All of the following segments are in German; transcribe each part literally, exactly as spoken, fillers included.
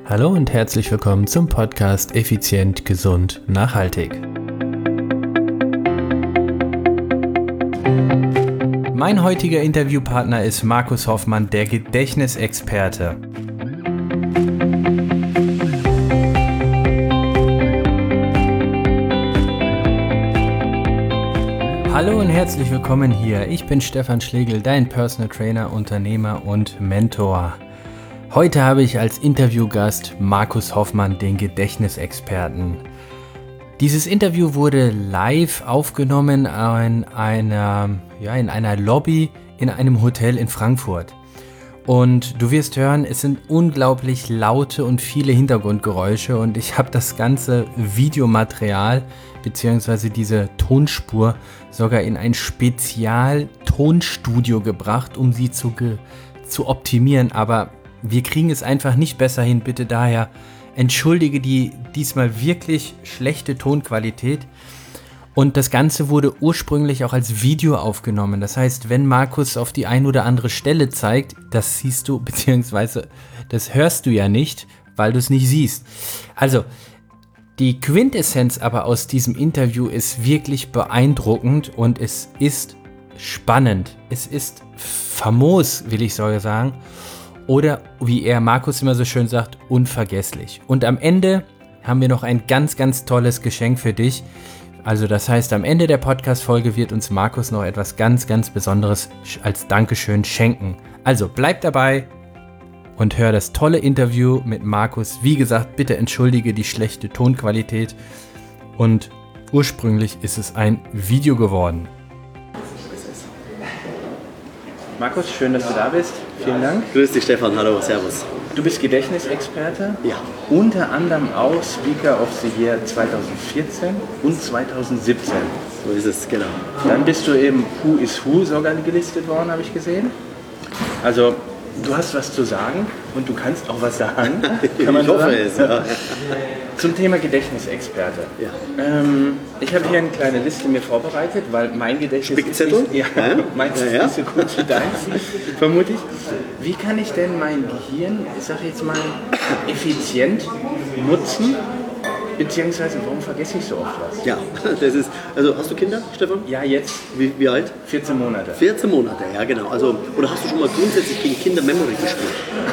Hallo und herzlich willkommen zum Podcast Effizient, Gesund, Nachhaltig. Mein heutiger Interviewpartner ist Markus Hoffmann, der Gedächtnisexperte. Hallo und herzlich willkommen hier. Ich bin Stefan Schlegel, dein Personal Trainer, Unternehmer und Mentor. Heute habe ich als Interviewgast Markus Hoffmann, den Gedächtnisexperten. Dieses Interview wurde live aufgenommen in einer, ja, in einer Lobby in einem Hotel in Frankfurt. Und du wirst hören, es sind unglaublich laute und viele Hintergrundgeräusche und ich habe das ganze Videomaterial bzw. diese Tonspur sogar in ein Spezial-Tonstudio gebracht, um sie zu, ge- zu optimieren, aber wir kriegen es einfach nicht besser hin, bitte daher entschuldige die diesmal wirklich schlechte Tonqualität. Und das Ganze wurde ursprünglich auch als Video aufgenommen. Das heißt, wenn Markus auf die ein oder andere Stelle zeigt, das siehst du, beziehungsweise das hörst du ja nicht, weil du es nicht siehst. Also, die Quintessenz aber aus diesem Interview ist wirklich beeindruckend und es ist spannend. Es ist famos, will ich sogar sagen. Oder, wie er Markus immer so schön sagt, unvergesslich. Und am Ende haben wir noch ein ganz, ganz tolles Geschenk für dich. Also das heißt, am Ende der Podcast-Folge wird uns Markus noch etwas ganz, ganz Besonderes als Dankeschön schenken. Also bleib dabei und hör das tolle Interview mit Markus. Wie gesagt, bitte entschuldige die schlechte Tonqualität. Und ursprünglich ist es ein Video geworden. Markus, schön, dass du da bist. Vielen Dank. Grüß dich, Stefan. Hallo, servus. Du bist Gedächtnisexperte. Ja. Unter anderem auch Speaker of the Year zweitausendvierzehn und zweitausendsiebzehn. So ist es, genau. Dann bist du eben Who is Who sogar gelistet worden, habe ich gesehen. Also, du hast was zu sagen und du kannst auch was sagen. Kann man ich hoffe sagen? es, ja. Zum Thema Gedächtnisexperte. Ja. Ähm, ich habe hier eine kleine Liste mir vorbereitet, weil mein Gedächtnis Spickzettel? ist nicht, ja, Ja. meins Ja, ist ja. nicht so gut wie deins, vermute ich. Wie kann ich denn mein Gehirn, ich sage jetzt mal, effizient nutzen? Beziehungsweise, warum vergesse ich so oft was? Ja, das ist, also hast du Kinder, Stefan? Ja, jetzt Wie, wie alt? vierzehn Monate. vierzehn Monate, ja genau. Also, oder hast du schon mal grundsätzlich gegen Kinder Memory gespielt?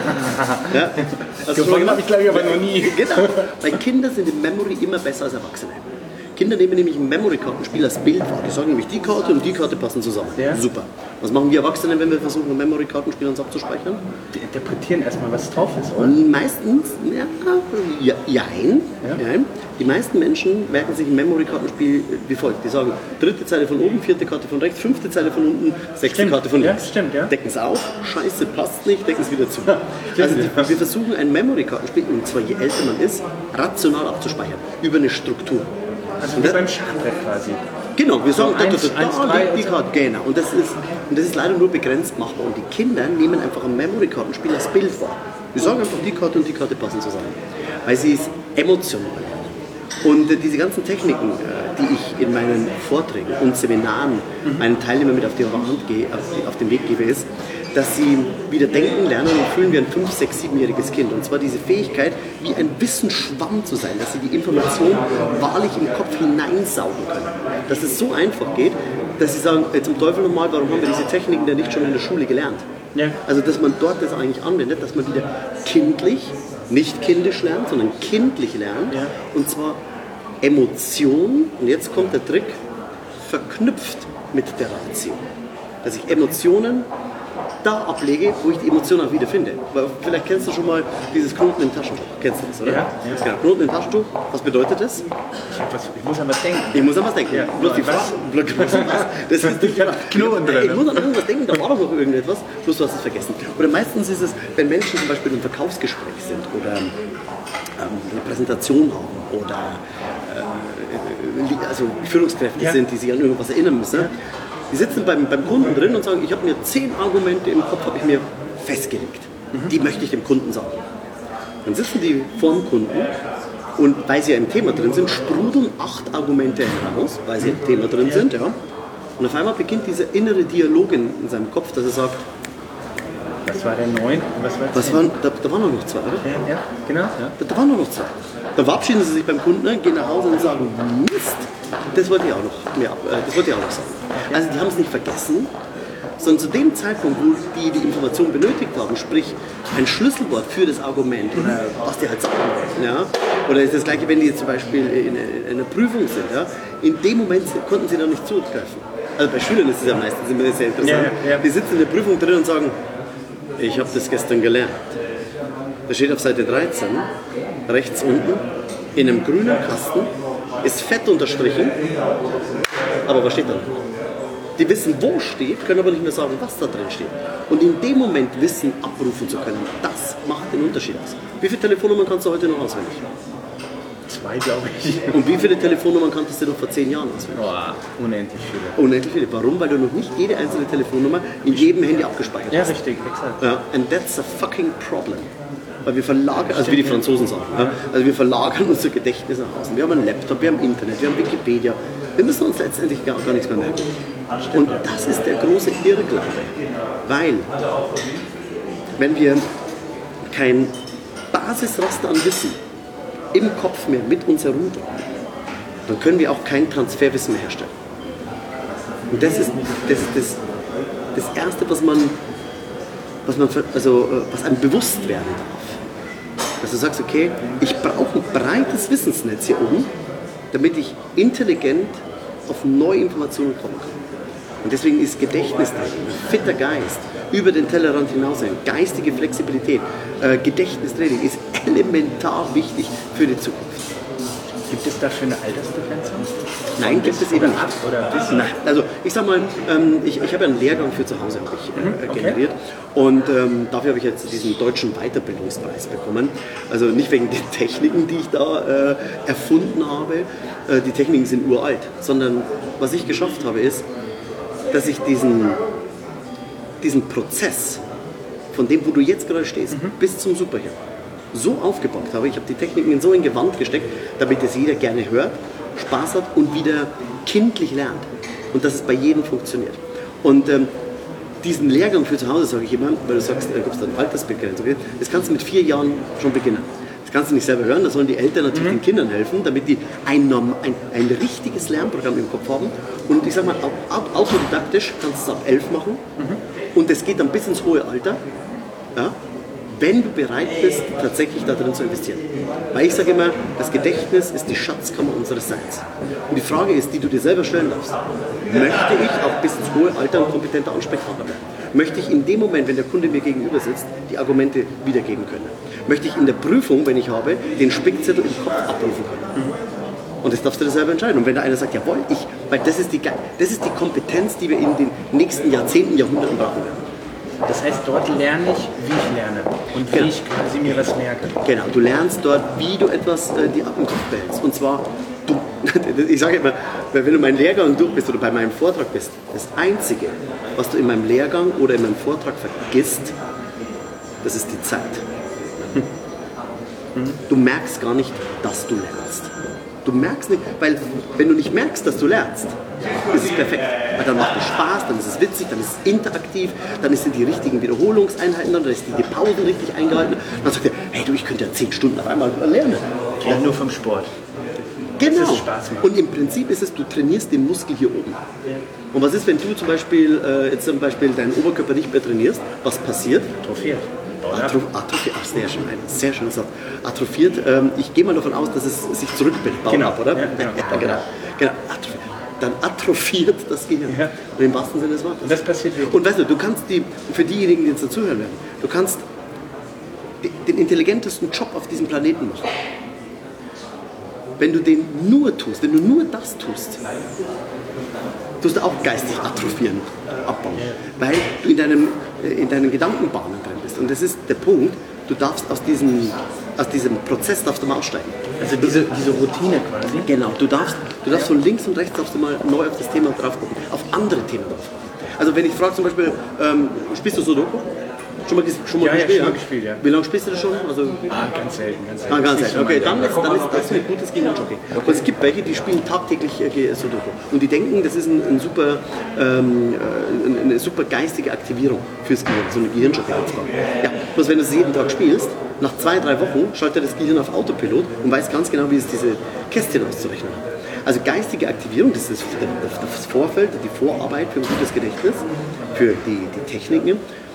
Ja? Hast du schon mal Gewonnen habe ich, glaube ich, aber noch nie. Genau, weil Kinder sind in Memory immer besser als Erwachsene. Kinder nehmen nämlich ein Memory-Kartenspiel als Bild wahr. Die sagen nämlich, die Karte und die Karte passen zusammen. Ja. Super. Was machen wir Erwachsene, wenn wir versuchen, ein Memory-Kartenspiel uns abzuspeichern? Die interpretieren erstmal, was drauf ist, oder? Meistens, ja, ja, jein, Ja? jein. Die meisten Menschen merken sich ein Memory-Kartenspiel wie folgt. Die sagen, dritte Zeile von oben, vierte Karte von rechts, fünfte Zeile von unten, sechste Stimmt. Karte von Ja, links. stimmt, ja. Decken es auf, scheiße, passt nicht, decken es wieder zu. Stimmt, Also ja. wir versuchen ein Memory-Kartenspiel, und zwar je älter man ist, rational abzuspeichern, über eine Struktur. Also Und wie das- beim Schachbrett quasi. Genau, wir sagen, So, da, da, eins, da, eins, da drei liegt die und so. Karte. Genau, und das, ist, und das ist leider nur begrenzt machbar. Und die Kinder nehmen einfach ein Memory-Kartenspiel als Bild wahr. Wir sagen einfach, die Karte und die Karte passen zusammen. Weil sie ist emotional. Und äh, diese ganzen Techniken, äh, die ich in meinen Vorträgen und Seminaren meinen Teilnehmern mit auf die Hand gehe, auf, die, auf den Weg gebe, ist, dass sie wieder denken, lernen und fühlen wie ein fünf-, sechs-, siebenjähriges Kind. Und zwar diese Fähigkeit, wie ein Wissensschwamm zu sein, dass sie die Information wahrlich im Kopf hineinsaugen können. Dass es so einfach geht, dass sie sagen, äh, zum Teufel nochmal, warum haben wir diese Techniken denn nicht schon in der Schule gelernt? Ja. Also, dass man dort das eigentlich anwendet, dass man wieder kindlich, nicht kindisch lernt, sondern kindlich lernt. Ja. Und zwar Emotion, und jetzt kommt der Trick, verknüpft mit der Ratio. Dass ich Emotionen da ablege, wo ich die Emotionen auch wieder finde. Weil vielleicht kennst du schon mal dieses Knoten im Taschentuch. Kennst du das, oder? Ja, ja. Genau. Knoten im Taschentuch, was bedeutet das? Ich, hab was, ich muss an was denken. Ich muss an was denken. Ja. Bloß die Was? Frage. Bloß bloß an was? Das ist nicht Knoten drin. Ich muss an irgendwas denken, da war doch noch irgendetwas, bloß du hast es vergessen. Oder meistens ist es, wenn Menschen zum Beispiel im Verkaufsgespräch sind oder ähm, eine Präsentation haben oder äh, also Führungskräfte Ja. sind, die sich an irgendwas erinnern müssen. Ja. Die sitzen beim, beim Kunden drin und sagen, ich habe mir zehn Argumente im Kopf habe ich mir festgelegt. Die möchte ich dem Kunden sagen. Dann sitzen die vor dem Kunden und weil sie ja im Thema drin sind, sprudeln acht Argumente heraus, weil sie im Thema drin Ja. sind. Ja. Und auf einmal beginnt dieser innere Dialog in, in seinem Kopf, dass er sagt, Was Das war der neun. Was war Was waren, da, da waren noch zwei, oder? Ja, ja, genau. Ja. Da, da waren noch zwei. Dann verabschieden sie sich beim Kunden, ne, gehen nach Hause und sagen, Mist, das wollte ich auch noch, mehr, äh, das wollte ich auch noch sagen. Also die haben es nicht vergessen, sondern zu dem Zeitpunkt, wo die die Information benötigt haben, sprich ein Schlüsselwort für das Argument, oder was die halt sagen wollten, ja? Oder ist das gleiche, wenn die jetzt zum Beispiel in, in einer Prüfung sind, ja? In dem Moment konnten sie noch nicht zugreifen. Also bei Schülern ist es ja meistens immer sehr interessant. Ja, ja. Die sitzen in der Prüfung drin und sagen, ich habe das gestern gelernt. Da steht auf Seite dreizehn, rechts unten, in einem grünen Kasten, ist fett unterstrichen, aber was steht da? Die wissen, wo steht, können aber nicht mehr sagen, was da drin steht. Und in dem Moment Wissen abrufen zu können, das macht den Unterschied aus. Wie viele Telefonnummern kannst du heute noch auswendig? Zwei, glaube ich. Und wie viele Telefonnummern kanntest du noch vor zehn Jahren auswendig? Oh, unendlich viele. Unendlich viele. Warum? Weil du noch nicht jede einzelne Telefonnummer in jedem Handy abgespeichert Ja, hast. richtig, exakt. Ja, and that's a fucking problem. Weil wir verlagern, also wie die Franzosen sagen, ja, also wir verlagern unser Gedächtnis nach außen. Wir haben einen Laptop, wir haben Internet, wir haben Wikipedia. Wir müssen uns letztendlich gar, gar nichts mehr merken. Und das ist der große Irrglaube. Weil, wenn wir kein Basisraster an Wissen im Kopf mehr mit uns herumtragen, dann können wir auch kein Transferwissen mehr herstellen. Und das ist das, ist das, das Erste, was man, was man also, was einem bewusst werden darf. Dass du sagst, okay, ich brauche ein breites Wissensnetz hier oben, damit ich intelligent auf neue Informationen kommen kann. Und deswegen ist Gedächtnistraining, ein fitter Geist, über den Tellerrand hinausgehen, geistige Flexibilität, äh, Gedächtnistraining ist elementar wichtig für die Zukunft. Gibt es dafür eine Altersbegrenzung? Nein, gibt es eben nicht. Oder bis? Nein, also ich sag mal, ähm, ich, ich habe einen Lehrgang für zu Hause habe ich, äh, okay. generiert und ähm, dafür habe ich jetzt diesen deutschen Weiterbildungspreis bekommen. Also nicht wegen den Techniken, die ich da äh, erfunden habe, äh, die Techniken sind uralt, sondern was ich geschafft habe ist, dass ich diesen, diesen Prozess, von dem, wo du jetzt gerade stehst, mhm. bis zum Superhero, so aufgebaut habe. Ich habe die Techniken in so ein Gewand gesteckt, damit es jeder gerne hört, Spaß hat und wieder kindlich lernt. Und dass es bei jedem funktioniert. Und ähm, diesen Lehrgang für zu Hause, sage ich immer, weil du sagst, da gibt es eine Altersbegrenzung, das kannst du mit vier Jahren schon beginnen. Das kannst du nicht selber hören, da sollen die Eltern natürlich mhm. den Kindern helfen, damit die ein, ein, ein richtiges Lernprogramm im Kopf haben. Und ich sage mal, autodidaktisch kannst du es ab elf machen. Mhm. Und es geht dann bis ins hohe Alter. Ja? Wenn du bereit bist, tatsächlich da drin zu investieren. Weil ich sage immer, das Gedächtnis ist die Schatzkammer unseres Seins. Und die Frage ist, die du dir selber stellen darfst, möchte ich auch bis ins hohe Alter ein kompetenter Ansprechpartner werden? Möchte ich in dem Moment, wenn der Kunde mir gegenüber sitzt, die Argumente wiedergeben können? Möchte ich in der Prüfung, wenn ich habe, den Spickzettel im Kopf abrufen können? Und das darfst du dir selber entscheiden. Und wenn da einer sagt, jawohl, ich, weil das ist, die, das ist die Kompetenz, die wir in den nächsten Jahrzehnten, Jahrhunderten brauchen werden. Das heißt, dort lerne ich, wie ich lerne und wie genau. ich quasi mir was merke. Genau, du lernst dort, wie du etwas äh, dir ab im Kopf behältst. Und zwar, du, ich sage immer, wenn du meinen Lehrgang durch bist oder bei meinem Vortrag bist, das Einzige, was du in meinem Lehrgang oder in meinem Vortrag vergisst, das ist die Zeit. Du merkst gar nicht, dass du lernst. Du merkst nicht, weil wenn du nicht merkst, dass du lernst, ist es perfekt. Weil dann macht es Spaß, dann ist es witzig, dann ist es interaktiv, dann sind die richtigen Wiederholungseinheiten, dann ist die Pausen richtig eingehalten. Dann sagt er, hey du, ich könnte ja zehn Stunden auf einmal lernen. Ja, nur vom Sport. Genau. Das ist Spaß macht. Und im Prinzip ist es, du trainierst den Muskel hier oben. Ja. Und was ist, wenn du zum Beispiel, äh, jetzt zum Beispiel deinen Oberkörper nicht mehr trainierst? Was passiert? Atrophiert. Atro Atrophiert, ach sehr schön, ein sehr schönes Satz. Atrophiert, ähm, ich gehe mal davon aus, dass es sich zurückbaut, genau. oder? Ja, genau. Ja, genau. genau. Atrophiert. Dann atrophiert das Gehirn. Ja. Und im wahrsten Sinne des Wortes. Und das passiert wirklich. Und weißt du, du kannst die, für diejenigen, die jetzt dazuhören werden, du kannst den intelligentesten Job auf diesem Planeten machen. Wenn du den nur tust, wenn du nur das tust, tust du auch geistig atrophieren, abbauen. Weil du in, deinem, in deinen Gedankenbahnen drin bist. Und das ist der Punkt, du darfst aus diesem, aus diesem Prozess darfst du mal aussteigen. Also diese, diese Routine quasi? Genau, du darfst, du darfst von links und rechts darfst du mal neu auf das Thema drauf gucken, auf andere Themen drauf gucken. Also wenn ich frage zum Beispiel, ähm, spielst du Sudoku? Schon mal, schon mal Ja, ja, gespielt? schon mal gespielt, ja. Wie lange spielst du das schon? Also, Ah, ganz selten, ganz selten. ah, ganz Das ist selten. Okay, schon dann mal- ist, dann ist das ein gutes Gehirnjockey. Und es gibt welche, die spielen tagtäglich äh, Sudoku. Und die denken, das ist ein, ein super, ähm, äh, eine super geistige Aktivierung fürs Gehirn, so eine Gehirnjockey-Aufgabe. Ja, bloß wenn du es jeden Tag spielst, nach zwei, drei Wochen schaltet das Gehirn auf Autopilot und weiß ganz genau, wie es diese Kästchen auszurechnen hat. Also geistige Aktivierung, das ist das Vorfeld, die Vorarbeit für ein gutes Gedächtnis, für die, die Techniken,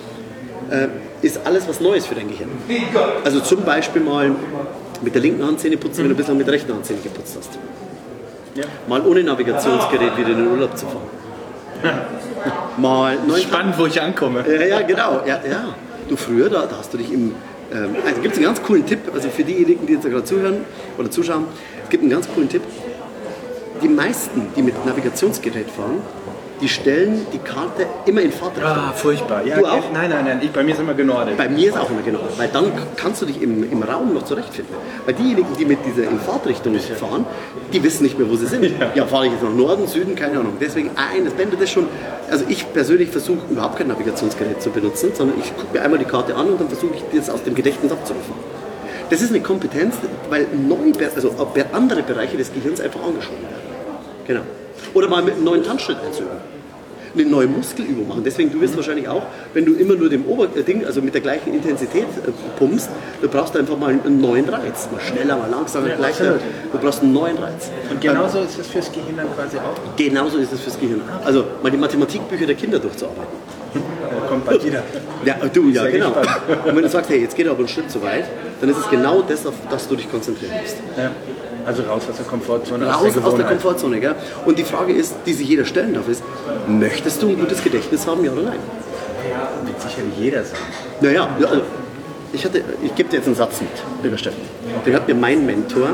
äh, ist alles was Neues für dein Gehirn. Also zum Beispiel mal mit der linken Hand Zähne putzen, wenn du bislang mit der rechten Hand Zähne geputzt hast. Ja. Mal ohne Navigationsgerät wieder in den Urlaub zu fahren. Mal neun Spannend, wo ich ankomme. ja, ja, genau. Ja, ja. Du früher, da, da hast du dich im... Ähm, also gibt es einen ganz coolen Tipp, also für diejenigen, die jetzt gerade zuhören oder zuschauen, es gibt einen ganz coolen Tipp. Die meisten, die mit Navigationsgerät fahren, die stellen die Karte immer in Fahrtrichtung. Ah, furchtbar. Ja, Du auch? Nein, nein, nein. Ich, bei mir ist immer genordet. Bei mir ist auch immer genau, weil dann kannst du dich im, im Raum noch zurechtfinden. Weil diejenigen, die mit dieser in Fahrtrichtung fahren, die wissen nicht mehr, wo sie sind. Ja, ja fahre ich jetzt nach Norden, Süden, keine Ahnung. Deswegen, eines, wenn du das schon, also ich persönlich versuche überhaupt kein Navigationsgerät zu benutzen, sondern ich gucke mir einmal die Karte an und dann versuche ich das aus dem Gedächtnis abzurufen. Das ist eine Kompetenz, weil neue, also andere Bereiche des Gehirns einfach angeschoben werden. Genau. Oder mal mit einem neuen Tanzschritt einzuüben. Eine neue Muskelübung machen. Deswegen, du wirst wahrscheinlich auch, wenn du immer nur dem Oberding, also mit der gleichen Intensität äh, pumpst, du brauchst einfach mal einen neuen Reiz. Mal schneller, mal langsamer, Ja, leichter. absolut. Du brauchst einen neuen Reiz. Und genauso ist es fürs Gehirn dann quasi auch. Genauso ist es fürs Gehirn. Also mal die Mathematikbücher der Kinder durchzuarbeiten. Äh, kommt bald wieder. Ja, du, ja, Sehr genau. gespannt. Und wenn du sagst, hey, jetzt geht aber einen Schritt zu weit, dann ist es genau das, auf das du dich konzentrieren musst. Ja. Also raus aus der Komfortzone. Raus aus der Gewohnheit. Komfortzone, gell? Und die Frage ist, die sich jeder stellen darf, ist, möchtest du ein gutes Gedächtnis haben, ja oder nein? Wird sicherlich jeder sagen. Naja, ja, also ich, hatte, ich gebe dir jetzt einen Satz mit, lieber Steffen. Den hat mir mein Mentor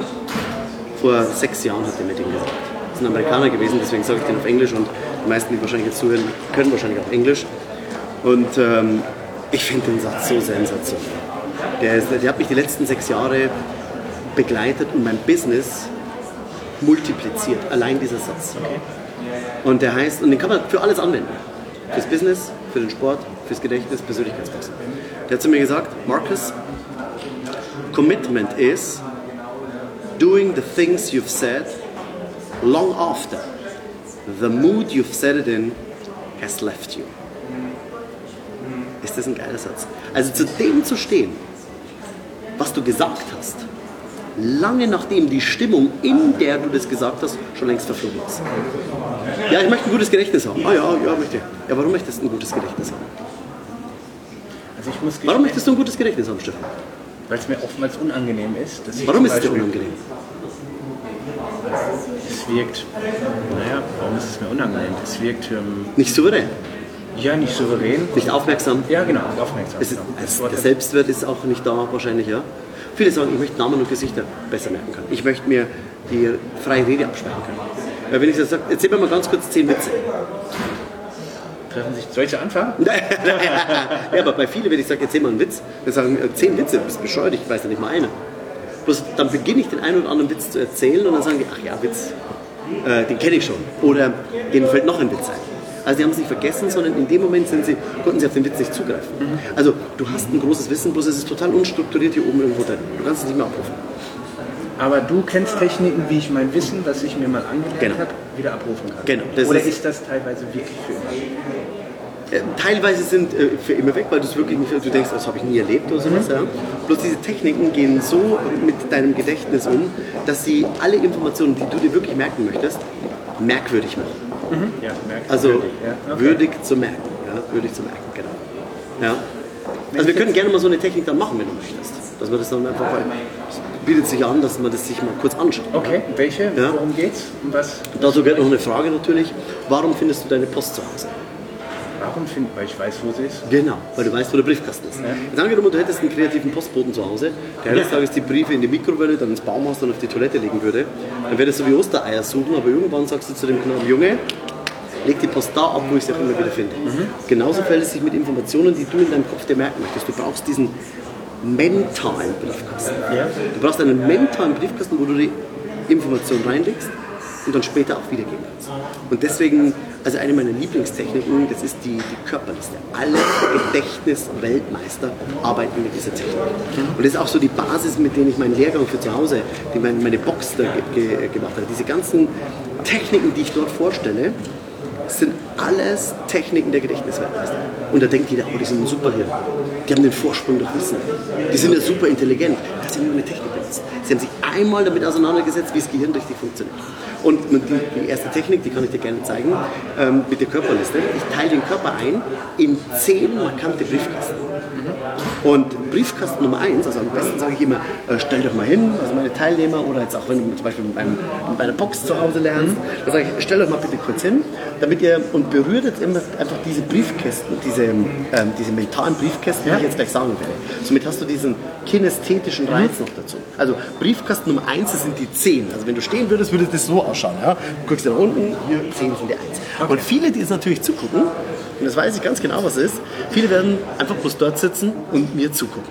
vor sechs Jahren hat er mir den gesagt. Das ist ein Amerikaner gewesen, deswegen sage ich den auf Englisch und die meisten, die wahrscheinlich jetzt zuhören, können wahrscheinlich auch Englisch. Und ähm, ich finde den Satz so sensationell. Der, ist, der hat mich die letzten sechs Jahre begleitet und mein Business multipliziert. Allein dieser Satz. Okay. Und der heißt, und den kann man für alles anwenden. Fürs Business, für den Sport, fürs Gedächtnis, Persönlichkeitswachstum. Der hat zu mir gesagt, Marcus, commitment is doing the things you've said long after the mood you've said it in has left you. Ist das ein geiler Satz? Also zu dem zu stehen, was du gesagt hast, lange nachdem die Stimmung, in der du das gesagt hast, schon längst verflogen ist. Ja, ich möchte ein gutes Gedächtnis haben. Ah ja, ja, möchte ich. Ja, warum möchtest du ein gutes Gedächtnis haben? Also ich muss Warum möchtest du ein gutes Gedächtnis haben, Stefan? weil es mir oftmals unangenehm ist. Dass ich Warum zum ist es dir Beispiel- unangenehm? Es wirkt, naja, warum ist es mir unangenehm? Es wirkt, ähm, Nicht souverän, ja, nicht souverän. nicht aufmerksam. Ja, genau, aufmerksam. Es ist, genau. es, Wort- der Selbstwert ist auch nicht da, wahrscheinlich, ja. Viele sagen, ich möchte Namen und Gesichter besser merken können. Ich möchte mir die freie Rede absprechen können. Weil wenn ich das sage, erzähl mir mal ganz kurz zehn Witze. Treffen sich, soll ich anfangen? Ja, aber bei vielen, wenn ich sage, erzähl mal einen Witz, dann sagen äh, zehn Witze, du bist bescheuert, ich weiß ja nicht mal einen. Bloß dann beginne ich den einen oder anderen Witz zu erzählen und dann sagen die, ach ja, Witz, äh, den kenne ich schon. Oder denen fällt noch ein Witz ein. Also die haben es nicht vergessen, sondern in dem Moment sind sie, konnten sie auf den Witz nicht zugreifen. Also du hast ein großes Wissen, bloß es ist total unstrukturiert hier oben irgendwo drin. Du kannst es nicht mehr abrufen. Aber du kennst Techniken, wie ich mein Wissen, was ich mir mal angelernt Genau. habe, wieder abrufen kann. Genau, das Oder ist- ist das teilweise wirklich für immer? Äh, teilweise sind äh, für immer weg, weil du es wirklich nicht, du denkst, das habe ich nie erlebt oder sowas. Ja. Bloß diese Techniken gehen so mit deinem Gedächtnis um, dass sie alle Informationen, die du dir wirklich merken möchtest, merkwürdig machen. Ja, merke Also ja, okay. würdig zu merken. Ja, würdig zu merken, genau. Ja. Also wir können gerne mal so eine Technik dann machen, wenn du möchtest. Dass man das dann einfach, weil es bietet sich an, dass man das sich mal kurz anschaut. Okay, welche? Ja. Worum geht's? Um was? Dazu gehört noch eine Frage natürlich, warum findest du deine Post zu Hause? Warum finden? Weil ich weiß, wo sie ist. Genau, weil du weißt, wo der Briefkasten ist. Jetzt angenommen, du hättest einen kreativen Postboten zu Hause, der eines Tages die Briefe in die Mikrowelle, dann ins Baumhaus, dann auf die Toilette legen würde. Dann wäre das so wie Ostereier suchen, aber irgendwann sagst du zu dem Knaben, Junge, leg die Post da ab, wo ich sie auch immer wieder finde. Genauso verhält es sich mit Informationen, die du in deinem Kopf dir merken möchtest. Du brauchst diesen mentalen Briefkasten. Ja. Du brauchst einen mentalen Briefkasten, wo du die Information reinlegst und dann später auch wiedergeben kannst. Und deswegen, also eine meiner Lieblingstechniken, das ist die, die Körperliste. Alle Gedächtnis-Weltmeister arbeiten mit dieser Technik. Und das ist auch so die Basis, mit der ich meinen Lehrgang für zu Hause, die meine, meine Box da ge ge gemacht habe. Diese ganzen Techniken, die ich dort vorstelle, sind alles Techniken der Gedächtnisweltmeister. Und da denkt jeder, oh, die sind super hier. Die haben den Vorsprung durch Wissen. Die sind ja super intelligent. Das sind nur eine Technik benutzt. Sie haben sich einmal damit auseinandergesetzt, wie das Gehirn richtig funktioniert. Und die, die erste Technik, die kann ich dir gerne zeigen, ähm, mit der Körperliste. Ich teile den Körper ein in zehn markante Briefkasten. Und Briefkasten Nummer eins, also am besten sage ich immer, äh, stell dich mal hin, also meine Teilnehmer, oder jetzt auch wenn du zum Beispiel mit, meinem, mit meiner Box zu Hause lernst, dann sage ich, stell dich mal bitte kurz hin, damit ihr, und berührt jetzt immer einfach diese Briefkästen, diese, ähm, diese mentalen Briefkästen, die ich jetzt gleich sagen werde. Somit hast du diesen kinästhetischen Reiz noch dazu. Also Briefkasten Nummer eins, das sind die zehn. Also wenn du stehen würdest, würde das so ausschauen. Ja? Du guckst nach unten, hier zehn sind die eins. Okay. Und viele, die jetzt natürlich zugucken, und das weiß ich ganz genau, was es ist, viele werden einfach bloß dort sitzen und mir zugucken.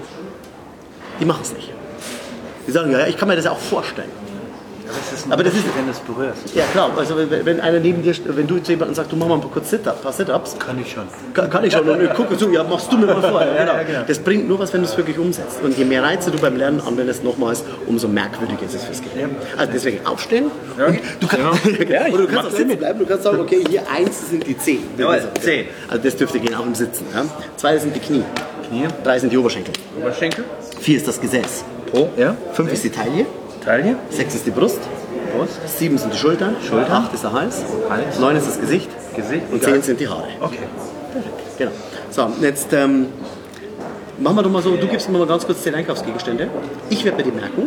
Die machen es nicht. Die sagen, ja, ich kann mir das auch vorstellen. Das ist ein aber das ist, wenn du es berührst. Ja klar, also wenn, wenn einer neben dir, wenn du zu jemandem sagst, du mach mal ein paar kurz Sit-Ups, ein paar Sit-Ups. Kann ich schon. Kann, kann ich schon. Und ich gucke zu, ja, machst du mir mal vor. Ja, genau. Ja, genau. Das bringt nur was, wenn du es wirklich umsetzt. Und je mehr Reize du beim Lernen anwendest, nochmals, umso merkwürdiger ist es fürs Gehirn. Also deswegen aufstehen. Ja. Und du, kann, ja, oder du kannst auch sitzen bleiben. Du kannst sagen, okay, hier eins sind die zehn. Jawohl, zehn. Also das dürfte gehen, auch im Sitzen. Ja. Zwei sind die Knie. Knie. Drei sind die Oberschenkel. Oberschenkel. Vier ist das Gesäß. Po. Ja. Fünf ist die Taille. Taille. Sechs ist die Brust. Brust. Sieben sind die Schultern. Schultern. Acht ist der Hals. Hals. Neun ist das Gesicht. Gesicht. Und zehn sind die Haare. Okay. Perfekt. Genau. So, jetzt ähm, machen wir doch mal so, du gibst mir mal ganz kurz zehn Einkaufsgegenstände. Ich werde mir die merken.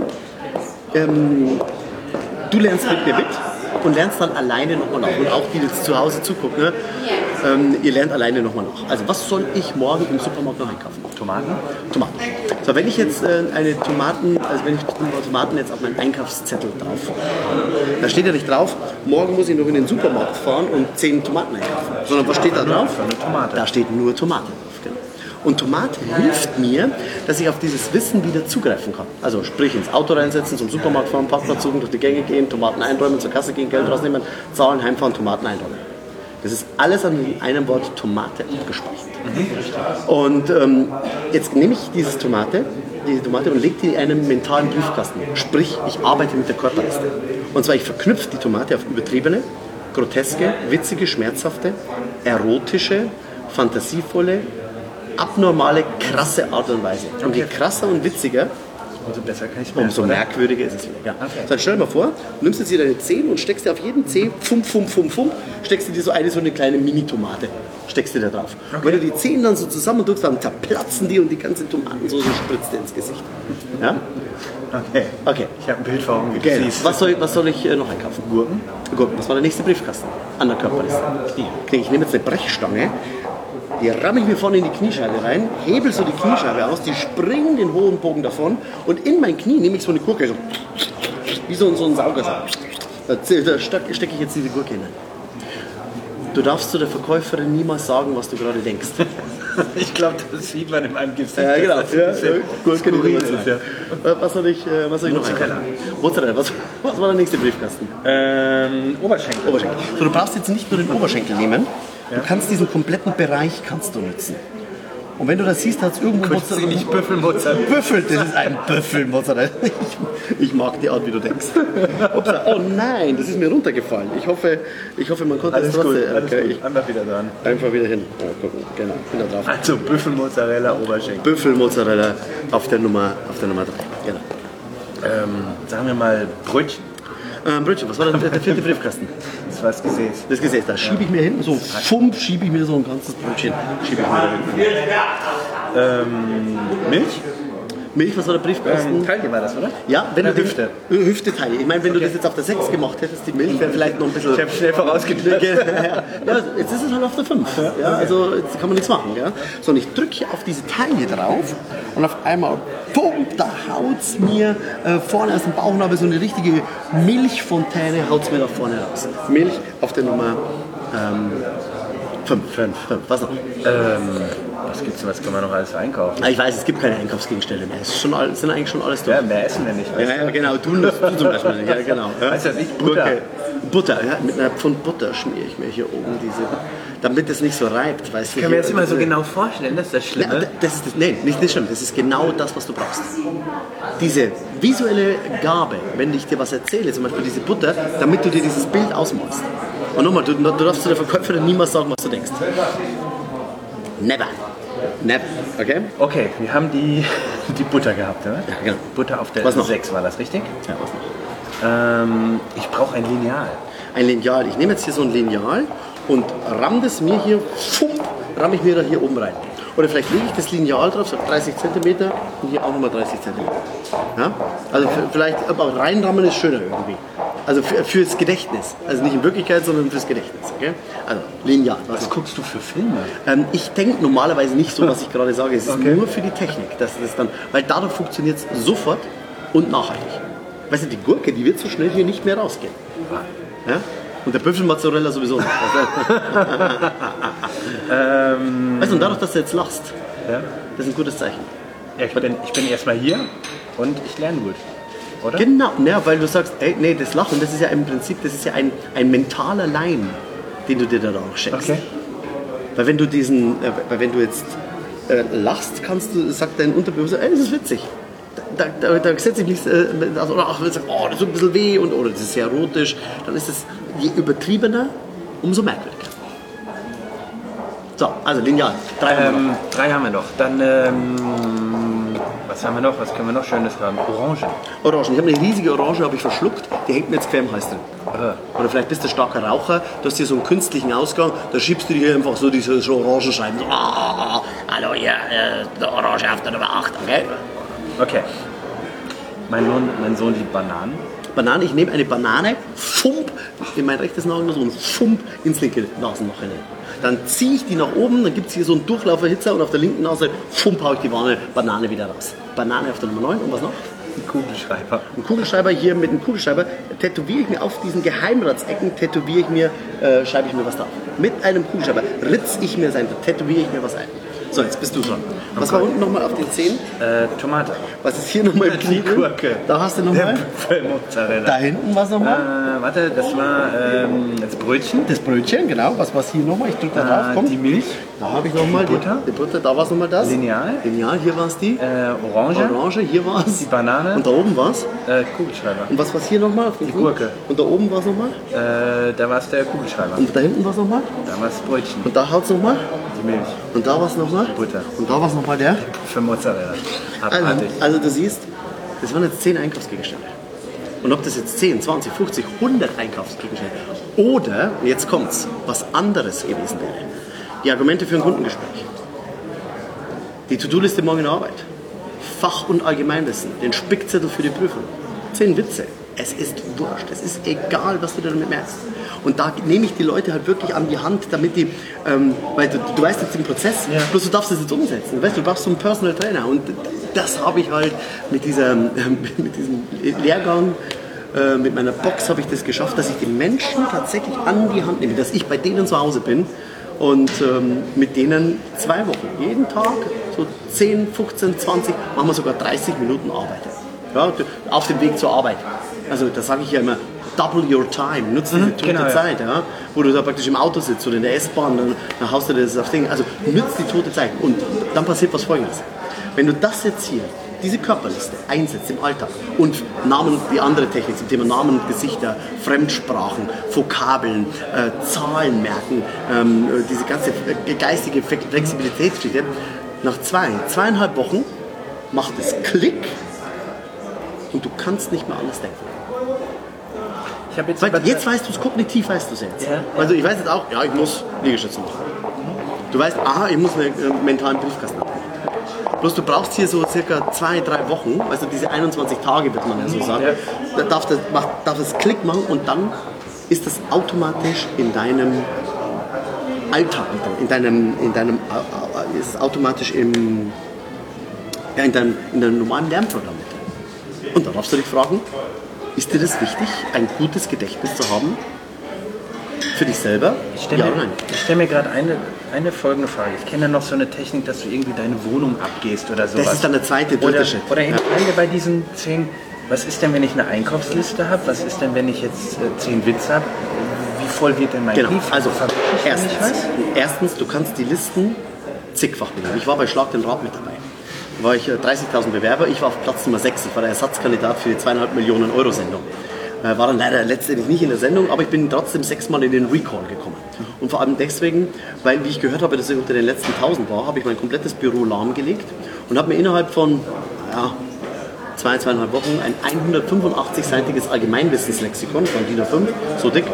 Ähm, du lernst mit mir mit und lernst dann alleine nochmal nach. Und auch die, die jetzt zu Hause zugucken, ne? ähm, ihr lernt alleine nochmal nach. Also was soll ich morgen im Supermarkt noch einkaufen? Tomaten. Tomaten. So, wenn ich jetzt äh, eine Tomaten, also wenn ich Tomaten jetzt auf meinen Einkaufszettel drauf, da steht ja nicht drauf, morgen muss ich noch in den Supermarkt fahren und zehn Tomaten einkaufen. Sondern was steht da drauf? Eine Tomate. Da steht nur Tomate drauf. Genau. Und Tomate hilft mir, dass ich auf dieses Wissen wieder zugreifen kann. Also sprich ins Auto reinsetzen, zum Supermarkt fahren, Parkplatz suchen, durch die Gänge gehen, Tomaten einräumen, zur Kasse gehen, Geld rausnehmen, zahlen, heimfahren, Tomaten einräumen. Das ist alles an einem Wort Tomate abgespeichert. Mhm. Und ähm, jetzt nehme ich dieses Tomate, diese Tomate und lege die in einen mentalen Briefkasten. Sprich, ich arbeite mit der Körperliste. Und zwar, ich verknüpfe die Tomate auf übertriebene, groteske, witzige, schmerzhafte, erotische, fantasievolle, abnormale, krasse Art und Weise. Und je krasser und witziger, umso besser kann ich es merken, umso oder? merkwürdiger ist es wieder. Ja. Okay. So, dann stell dir mal vor, du nimmst jetzt hier deine Zehen und steckst dir auf jeden Zeh, fum, fum, fum, fum, steckst dir dir so eine, so eine kleine Mini-Tomate, steckst dir da drauf. Okay. Und wenn du die Zehen dann so zusammendrückst, dann zerplatzen die und die ganze Tomatensauce spritzt dir ins Gesicht. Ja? Okay. Okay. Ich habe ein Bild vor Augen. Okay. Was soll, was soll ich äh, noch einkaufen? Gurken. Gurken. Was war der nächste Briefkasten? An der Körperliste. Okay, ich nehme jetzt eine Brechstange, die ramme ich mir vorne in die Kniescheibe rein, hebel so die Kniescheibe aus, die springen den hohen Bogen davon und in mein Knie nehme ich so eine Gurke, so, wie so, so ein Sauger. Da, da stecke ich jetzt diese Gurke hinein. Du darfst zu der Verkäuferin niemals sagen, was du gerade denkst. Ich glaube, das sieht man in meinem Gesicht. Ja, genau. Das ja, Gurke skurril ist, ja. Was soll ich, was soll ich noch Mozzarella. einkaufen? Mozzarella. Was, was war der nächste Briefkasten? Ähm, Oberschenkel. Oberschenkel. So, du brauchst jetzt nicht nur den Oberschenkel nehmen. Du kannst diesen kompletten Bereich kannst du nutzen. Und wenn du das siehst, hat es irgendwo Mozzarella. Nicht Büffelmozzarella. Büffel, das ist ein Büffelmozzarella. Ich, ich mag die Art, wie du denkst. Oh nein, das ist mir runtergefallen. Ich hoffe, ich hoffe man konnte Alles das gut, trotzdem. alles Okay, gut. ich, Einfach wieder dran. einfach wieder hin. Ja, gucken. Genau, bin da drauf. Also Büffelmozzarella, Oberschenkel. Büffelmozzarella auf der Nummer, auf der Nummer drei. Genau. Ähm, sagen wir mal Brötchen. Ähm, Brötchen, was war denn der vierte Briefkasten? Das war das Gesäß. Das Gesäß, da schiebe ich mir hinten, so fump, schiebe ich mir so ein ganzes Brötchen, schiebe ich mir da hinten. Ähm, Milch? Milch, was war der Briefkasten? Ähm, Taille war das, oder? Ja, wenn Oder du den- Hüfte? Äh, Hüfte-Taille. Ich meine, wenn Okay. du das jetzt auf der sechs gemacht hättest, die Milch wäre vielleicht noch ein bisschen... Ich habe schnell vorausgedacht. Ja, jetzt ist es halt auf der fünf. Ja, also jetzt kann man nichts machen. Ja. So, und ich drücke auf diese Taille drauf und auf einmal, pum, da haut es mir äh, vorne aus dem Bauchnabel so eine richtige Milchfontäne, haut es mir da vorne raus. Milch auf der Nummer fünf. fünf. Was noch? Ähm, was gibt's, was kann man noch alles einkaufen? Ah, ich weiß, es gibt keine Einkaufsgegenstände mehr. Es ist schon, all- sind eigentlich schon alles durch. Ja, mehr essen wir nicht. Weißt Ja, ja, genau, du, du zum Beispiel nicht. Ja, genau. Ja. Weißt du, was ich Butter? Okay. Butter, ja, mit einer Pfund Butter schmiere ich mir hier oben diese, damit es nicht so reibt. Weißt du, Ich kann mir hier- das immer so genau vorstellen, das ist das Ja, Schlimme. d- das ist das, nee, nicht das Schlimme, das ist genau das, was du brauchst. Diese visuelle Gabe, wenn ich dir was erzähle, zum Beispiel diese Butter, damit du dir dieses Bild ausmalst. Und nochmal, du, du darfst zu der Verkäuferin niemals sagen, was du denkst. Never. Never, okay? Okay, wir haben die, die Butter gehabt, oder? Ja, genau. Butter auf der Was noch? sechs war das, richtig? Ja, was noch? Ähm, ich brauche ein Lineal. Ein Lineal. Ich nehme jetzt hier so ein Lineal und ramm das mir hier, fump, ramm ich mir da hier oben rein. Oder vielleicht lege ich das Lineal drauf, so dreißig Zentimeter und hier auch nochmal dreißig Zentimeter. Ja? Also f- vielleicht, aber reinrammen ist schöner irgendwie. Also für, fürs Gedächtnis. Also nicht in Wirklichkeit, sondern fürs Gedächtnis. Okay? Also Lineal. Was Was guckst du für Filme? ähm, ich denke normalerweise nicht so, was ich gerade sage. Es ist Okay. nur für die Technik. Dass das dann, weil dadurch funktioniert es sofort und nachhaltig. Weißt du, die Gurke, die wird so schnell hier nicht mehr rausgehen. Ja? Und der Büffelmozzarella sowieso nicht. Ähm, Weißt du, und dadurch, dass du jetzt lachst, ja. das ist ein gutes Zeichen. Ja, ich, bin, ich bin erstmal hier und ich lerne gut. Oder? Genau, ja, weil du sagst, ey, nee, das Lachen, das ist ja im Prinzip, das ist ja ein, ein mentaler Leim, den du dir da auch schenkst. Okay. Weil wenn du diesen, äh, weil wenn du jetzt äh, lachst, kannst du, sagt dein Unterbewusstsein, ey, das ist witzig. Da, da, da setze ich mich, äh, also, oder ach, oh, das tut ein bisschen weh und oder das ist sehr erotisch. Dann ist es, je übertriebener, umso merkwürdiger. So, also Lineal. Drei haben wir noch. Ähm, drei haben wir noch. Dann, ähm, was haben wir noch? Was können wir noch Schönes haben? Orange. Orangen. Ich habe eine riesige Orange, habe ich verschluckt. Die hängt mir jetzt quer im Hals drin. Äh. Oder vielleicht bist du starker Raucher, du hast hier so einen künstlichen Ausgang, da schiebst du dir hier einfach so diese so Orangenscheiben. So, ah, hallo, hier, äh, der Orange auf der Nummer acht, okay? Okay. Mein Sohn, mein Sohn liebt Bananen. Banane, ich nehme eine Banane, fump, in mein rechtes Nasenloch und fump ins linke Nasenloch hinein. Dann ziehe ich die nach oben, dann gibt es hier so einen Durchlauferhitzer und auf der linken Nase, fump, haue ich die Banane, Banane wieder raus. Banane auf der Nummer neun und was noch? Ein Kugelschreiber. Ein Kugelschreiber, hier mit einem Kugelschreiber tätowiere ich mir auf diesen Geheimratsecken, tätowiere ich mir, äh, schreibe ich mir was da. Mit einem Kugelschreiber ritz ich mir sein, tätowiere ich mir was ein. So, jetzt bist du dran. Was war unten nochmal auf den Zehen? Äh, Tomate. Was ist hier nochmal im Die Knie? Gurke. Da hast du nochmal. Mozzarella. Da hinten was nochmal? Äh, warte, das war ähm, das Brötchen. Das Brötchen, genau. Was war hier nochmal? Ich drücke da drauf. Äh, Komm. die Milch. Da habe ich nochmal Die Butter. Die, die Butter, da war es nochmal das. Lineal. Lineal, hier war es die. Äh, Orange. Orange, hier war es. Die Banane. Und da oben war es. Äh, Kugelschreiber. Und was war es hier nochmal? Die Gurke. Und da oben war es nochmal. Äh, da war es der Kugelschreiber. Und da hinten war es nochmal. Da war es Brötchen. Und da haut es nochmal. Die Milch. Und da war es nochmal. Butter. Und da war es nochmal der. Für Mozzarella. Also, Abartig. also du siehst, das waren jetzt zehn Einkaufsgegenstände. Und ob das jetzt zehn, zwanzig, fünfzig, hundert Einkaufsgegenstände oder, und jetzt kommt's, was anderes gewesen wäre. Die Argumente für ein Kundengespräch. Die To-Do-Liste morgen in der Arbeit. Fach- und Allgemeinwissen. Den Spickzettel für die Prüfung. Zehn Witze. Es ist wurscht. Es ist egal, was du damit merkst. Und da nehme ich die Leute halt wirklich an die Hand, damit die, ähm, weil du, du weißt jetzt den Prozess, Ja. bloß du darfst es jetzt umsetzen. Weißt, du brauchst so einen Personal Trainer. Und das habe ich halt mit, dieser, ähm, mit diesem Lehrgang, äh, mit meiner Box habe ich das geschafft, dass ich die Menschen tatsächlich an die Hand nehme, dass ich bei denen zu Hause bin und ähm, mit denen zwei Wochen, jeden Tag, so zehn, fünfzehn, zwanzig, machen wir sogar dreißig Minuten arbeite. Ja, auf dem Weg zur Arbeit. Also da sage ich ja immer, double your time, nutzt diese Mhm, tote genau, ja. Zeit, ja, wo du da praktisch im Auto sitzt oder in der S-Bahn, dann, dann haust du das auf Ding. Also nutzt die tote Zeit und dann passiert was Folgendes. Wenn du das jetzt hier, diese Körperliste einsetzt im Alltag und Namen, die andere Technik zum Thema Namen und Gesichter, Fremdsprachen, Vokabeln, äh, Zahlen merken, ähm, diese ganze äh, geistige Flexibilität, nach zwei, zweieinhalb Wochen macht es Klick und du kannst nicht mehr anders denken. Ich habe jetzt, Weil aber- jetzt weißt du es, kognitiv weißt du es jetzt. Ja. Also ich weiß jetzt auch, ja, ich muss Liegestütze machen. Du weißt, aha, ich muss einen äh, mentalen Briefkasten abmachen. Bloß du brauchst hier so circa zwei, drei Wochen, also diese einundzwanzig Tage, wird man ja so sagen, Ja. da darf das, macht, darf es Klick machen und dann ist das automatisch in deinem Alltag, in deinem, in deinem, äh, äh, ist es automatisch im, ja, in, deinem, in deinem normalen Lernprogramm mit drin. Und da darfst du dich fragen, ist dir das wichtig, ein gutes Gedächtnis zu haben? Für dich selber? Ich stelle ja, mir, nein. ich stell mir gerade eine, eine folgende Frage. Ich kenne noch so eine Technik, dass du irgendwie deine Wohnung abgehst oder sowas. Das ist dann der zweite, dritte oder, Schritt. Oder ja. entscheide bei diesen zehn, was ist denn, wenn ich eine Einkaufsliste habe? Was ist denn, wenn ich jetzt äh, zehn Witze habe? Wie voll wird denn mein Genau, Brief? also ich, erstens, ich weiß? erstens, du kannst die Listen zigfach bewerben. Ich war bei Schlag den Rat mit dabei. Da war ich äh, dreißigtausend Bewerber, ich war auf Platz Nummer sechs. Ich war der Ersatzkandidat für die zweieinhalb Millionen Euro Sendung. Äh, war dann leider letztendlich nicht in der Sendung, aber ich bin trotzdem sechsmal in den Recall gekommen. Und vor allem deswegen, weil, wie ich gehört habe, dass ich unter den letzten tausend war, habe ich mein komplettes Büro lahmgelegt und habe mir innerhalb von ja, zwei, zweieinhalb Wochen ein hundertfünfundachtzig-seitiges Allgemeinwissenslexikon von D I N A fünf, so dick,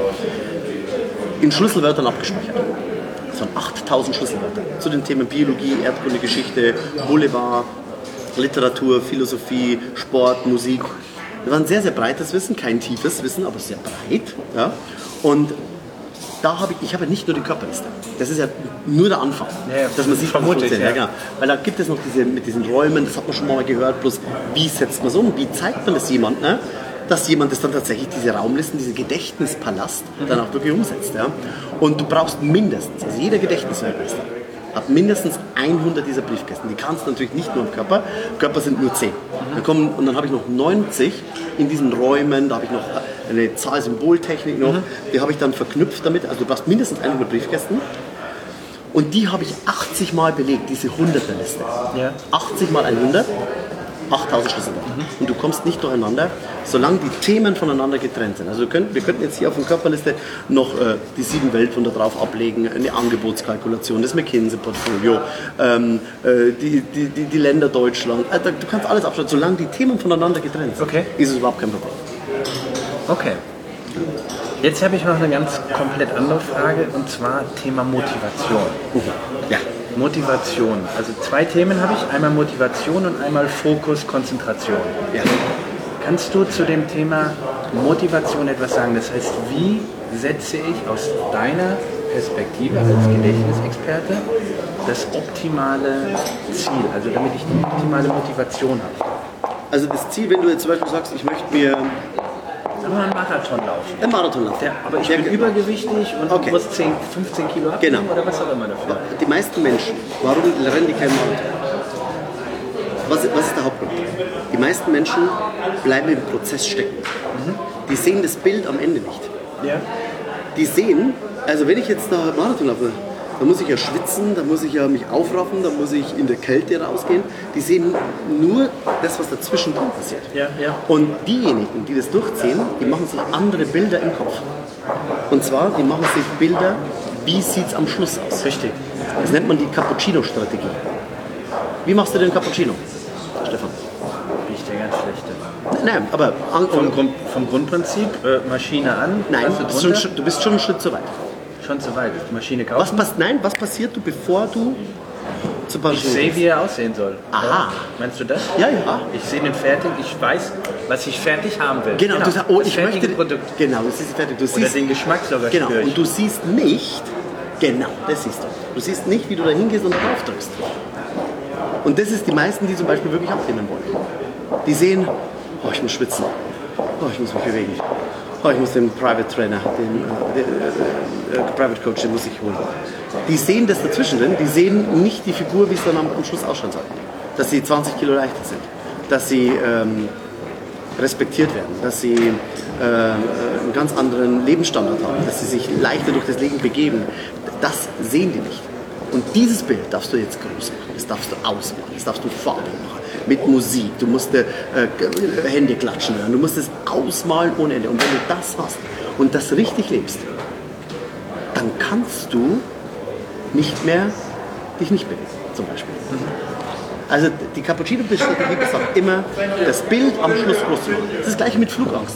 in Schlüsselwörtern abgespeichert. Das waren achttausend Schlüsselwörter zu den Themen Biologie, Erdkunde, Geschichte, Boulevard, Literatur, Philosophie, Sport, Musik. Das war ein sehr, sehr breites Wissen, kein tiefes Wissen, aber sehr breit. Ja? Und da habe ich, ich habe nicht nur die Körperliste. Das ist ja nur der Anfang, ja, dass man sieht, vermutet, ja. ja. Genau. Weil da gibt es noch diese mit diesen Räumen, das hat man schon mal gehört. Bloß wie setzt man es um? Wie zeigt man das jemandem? Ne? Dass jemand das dann tatsächlich diese Raumlisten, diese Gedächtnispalast mhm. dann auch wirklich umsetzt. Ja? Und du brauchst mindestens, also jeder Gedächtnisweltmeister hat mindestens hundert dieser Briefkästen. Die kannst du natürlich nicht nur im Körper. Körper sind nur zehn. Mhm. Dann kommen, und dann habe ich noch neunzig in diesen Räumen. Da habe ich noch eine Zahl-Symbol-Technik noch. Mhm. Die habe ich dann verknüpft damit. Also du brauchst mindestens hundert Briefkästen. Und die habe ich achtzig Mal belegt, diese hunderter-Liste. Ja. achtzig mal hundert. achttausend Schlüsselwörter. Mhm. Und du kommst nicht durcheinander, solange die Themen voneinander getrennt sind. Also wir könnten, wir könnten jetzt hier auf der Körperliste noch äh, die sieben Weltwunder drauf ablegen, eine Angebotskalkulation, das McKinsey-Portfolio, ähm, äh, die, die, die, die Länder Deutschland. Also, du kannst alles abschalten, solange die Themen voneinander getrennt sind, okay. ist es überhaupt kein Problem. Okay. Jetzt habe ich noch eine ganz komplett andere Frage, und zwar Thema Motivation. Mhm. Ja. Motivation. Also zwei Themen habe ich, einmal Motivation und einmal Fokus, Konzentration. Ja. Kannst du zu dem Thema Motivation etwas sagen? Das heißt, wie setze ich aus deiner Perspektive als Gedächtnisexperte das optimale Ziel, also damit ich die optimale Motivation habe? Also das Ziel, wenn du jetzt zum Beispiel sagst, ich möchte mir Sagen wir mal einen Marathon laufen. Ein Marathon laufen. Der, aber ich Der, bin übergewichtig und okay. muss zehn, fünfzehn Kilo abnehmen Genau. oder was auch immer dafür. Die meisten Menschen, warum rennen die keinen Marathon? Was, was ist der Hauptgrund? Die meisten Menschen bleiben im Prozess stecken. Mhm. Die sehen das Bild am Ende nicht. Ja. Die sehen, also wenn ich jetzt da Marathon laufe, da muss ich ja schwitzen, da muss ich ja mich aufraffen, da muss ich in der Kälte rausgehen. Die sehen nur das, was dazwischen passiert. Ja, ja. Und diejenigen, die das durchziehen, die machen sich andere Bilder im Kopf. Und zwar, die machen sich Bilder, wie sieht es am Schluss aus. Richtig. Das nennt man die Cappuccino-Strategie. Wie machst du den Cappuccino, Stefan? Bin ich der ganz schlechte. Nein, aber an, Vom, Grund, vom Grundprinzip, äh, Maschine an, nein, Tasse du bist, schon, drunter. du bist schon einen Schritt zu weit. Schon zu weit. Die Maschine Was, kaufen. pass, nein, was passiert du, bevor du zur Ich Maschine sehe, gehst? wie er aussehen soll. Aha. Ja. Meinst du das? Ja, ja. Ich sehe den fertig, ich weiß, was ich fertig haben will. Genau, du sagst, oh, das ich fertige möchte. Produkt. Genau, das ist fertig. Du Oder siehst, den Geschmack sogar genau, spüre ich. und du siehst nicht, genau, das siehst du. Du siehst nicht, wie du da hingehst und drauf drückst. Und das ist die meisten, die zum Beispiel wirklich abnehmen wollen. Die sehen, oh, ich muss schwitzen, oh, ich muss mich bewegen, oh, ich muss den Private Trainer, den, äh, den äh, äh, Private Coach, den muss ich holen. Die sehen das dazwischen drin, die sehen nicht die Figur, wie es dann am, am Schluss ausschauen soll. Dass sie zwanzig Kilo leichter sind, dass sie ähm, respektiert werden, dass sie äh, einen ganz anderen Lebensstandard haben, dass sie sich leichter durch das Leben begeben. Das sehen die nicht. Und dieses Bild darfst du jetzt groß machen, das darfst du ausmalen, das darfst du farbig machen, mit Musik, du musst äh, Hände klatschen hören, du musst es ausmalen ohne Ende. Und wenn du das hast und das richtig lebst, dann kannst du nicht mehr dich nicht bewegen, zum Beispiel. Also die Cappuccino-Strategie besagt immer, das Bild am Schluss groß zu machen. Das ist das gleiche mit Flugangst.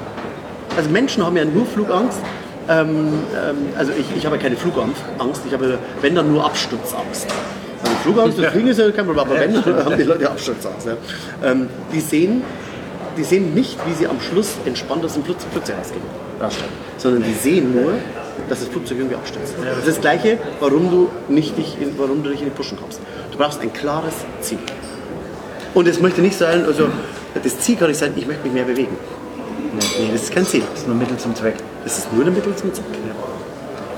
Also Menschen haben ja nur Flugangst. Ähm, ähm, also ich, ich habe keine Flugangst, ich habe, wenn dann nur Absturzangst. Also Flugangst, das Fliegen ist ja kein Problem, aber wenn, dann haben die Leute Absturzangst. Ja. Ähm, die, sehen, die sehen nicht, wie sie am Schluss entspannt aus dem Flugzeug rausgehen, sondern die sehen nur, dass das Flugzeug irgendwie abstürzt. Das ist das Gleiche, warum du, nicht dich in, warum du nicht in die Pushen kommst. Du brauchst ein klares Ziel. Und es möchte nicht sein, also das Ziel kann nicht sein, ich möchte mich mehr bewegen. Nee, das ist kein Ziel. Das ist nur Mittel zum Zweck. Das ist nur ein Mittel zum Zweck.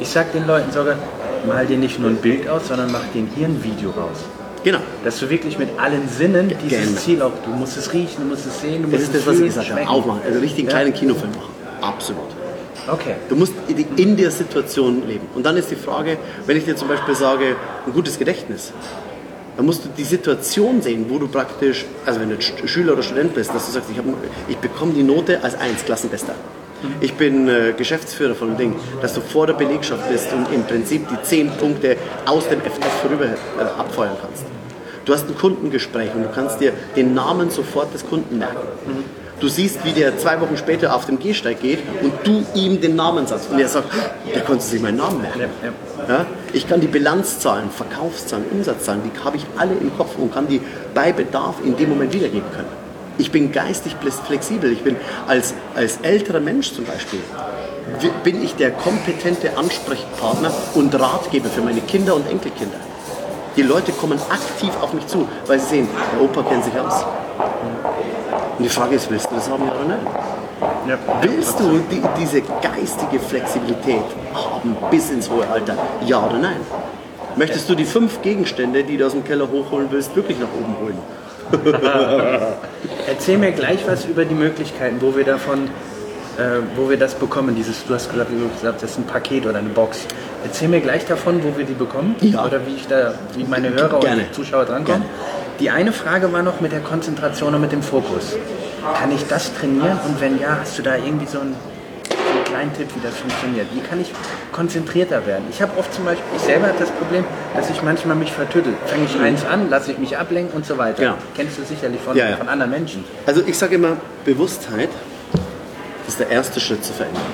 Ich sag den Leuten sogar, mal dir nicht nur ein Bild aus, sondern mach denen hier ein Video raus. Genau. Dass du wirklich mit allen Sinnen dieses Genau. Ziel auch, du musst es riechen, du musst es sehen, du Das musst ist es das, was ich fühlen, gesagt habe. schmecken. Aufmachen. Also richtig einen Ja. kleinen Kinofilm machen. Absolut. Okay. Du musst in der Situation leben. Und dann ist die Frage, wenn ich dir zum Beispiel sage, ein gutes Gedächtnis, dann musst du die Situation sehen, wo du praktisch, also wenn du Schüler oder Student bist, dass du sagst, ich, hab, ich bekomme die Note als eins, Klassenbester. Ich bin äh, Geschäftsführer von einem Ding, dass du vor der Belegschaft bist und im Prinzip die zehn Punkte aus dem F F vorüber äh, abfeuern kannst. Du hast ein Kundengespräch und du kannst dir den Namen sofort des Kunden merken. Du siehst, wie der zwei Wochen später auf dem Gehsteig geht und du ihm den Namen sagst. Und er sagt, der konnte sich meinen Namen merken. Ja, ja. Ja? Ich kann die Bilanzzahlen, Verkaufszahlen, Umsatzzahlen, die habe ich alle im Kopf und kann die bei Bedarf in dem Moment wiedergeben können. Ich bin geistig flexibel. Ich bin als, als älterer Mensch zum Beispiel, bin ich der kompetente Ansprechpartner und Ratgeber für meine Kinder und Enkelkinder. Die Leute kommen aktiv auf mich zu, weil sie sehen, der Opa kennt sich aus. Und die Frage ist, willst du das haben, ja oder nein? Ja. Willst du die, diese geistige Flexibilität haben bis ins hohe Alter? Ja oder nein? Möchtest du die fünf Gegenstände, die du aus dem Keller hochholen willst, wirklich nach oben holen? Erzähl mir gleich was über die Möglichkeiten, wo wir davon, äh, wo wir das bekommen. Dieses, du hast gesagt, du hast gesagt, das ist ein Paket oder eine Box. Erzähl mir gleich davon, wo wir die bekommen, Ja. oder wie ich da, wie meine Hörer Gerne. und Zuschauer drankommen. Die eine Frage war noch mit der Konzentration und mit dem Fokus. Kann ich das trainieren? Und wenn ja, hast du da irgendwie so einen, so einen kleinen Tipp, wie das funktioniert? Wie kann ich konzentrierter werden? Ich habe oft zum Beispiel, ich selber habe das Problem, dass ich manchmal mich vertüttel. Fange ich eins an, lasse ich mich ablenken und so weiter. Ja. Kennst du sicherlich von, Ja, ja. von anderen Menschen. Also ich sage immer, Bewusstheit ist der erste Schritt zur Veränderung.